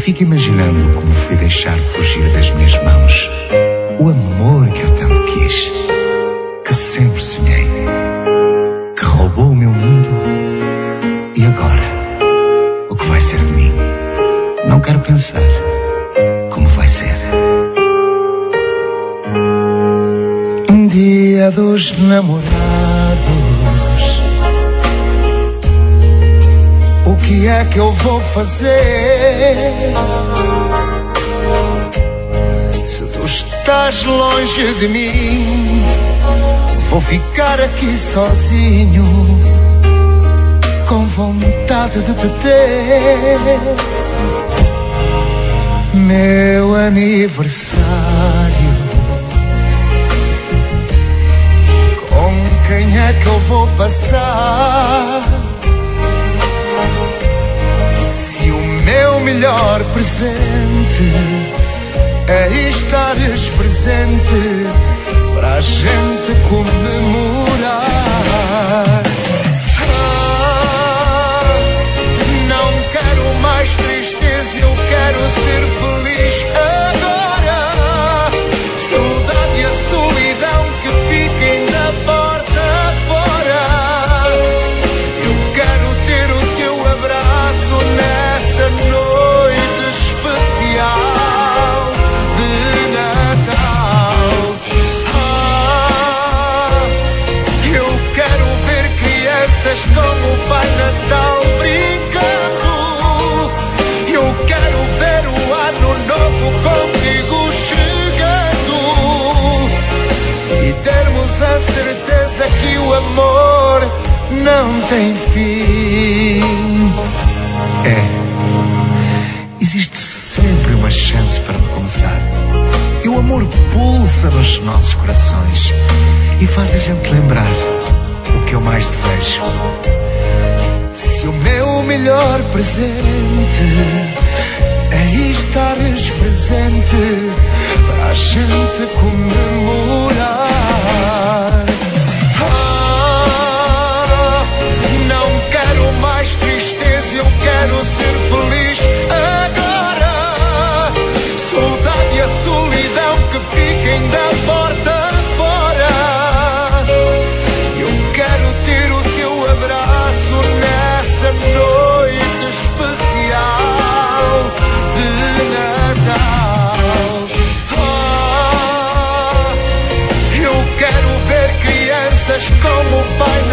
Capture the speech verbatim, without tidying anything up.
fico imaginando como fui deixar fugir das minhas mãos o amor que eu tanto quis, que sempre sonhei, que roubou o meu mundo. E agora, o que vai ser de mim? Não quero pensar como vai ser. Dia dos namorados, o que é que eu vou fazer? Se tu estás longe de mim, vou ficar aqui sozinho, com vontade de te ter. Meu aniversário, com quem é que eu vou passar? Se o meu melhor presente é estares presente para a gente comemorar. Ah, não quero mais tristeza, eu quero ser feliz agora. Saudade e a solidão que fiquem na porta fora. Eu quero ter o teu abraço nessa noite especial de Natal. Ah, eu quero ver crianças como o Pai Natal brincando. Eu quero ver o ano novo contigo chegando e termos a certeza que o amor não tem fim. É, existe sempre uma chance para recomeçar. E o amor pulsa nos nossos corações e faz a gente lembrar o que eu mais desejo. Se o meu melhor presente é estares presente para a gente comemorar. Ah, não quero mais tristeza, eu quero ser feliz agora. Saudade e a solidão que fiquem da porta fora. Eu quero ter o teu abraço nessa noite especial de Natal. Ah, eu quero ver crianças como o Pai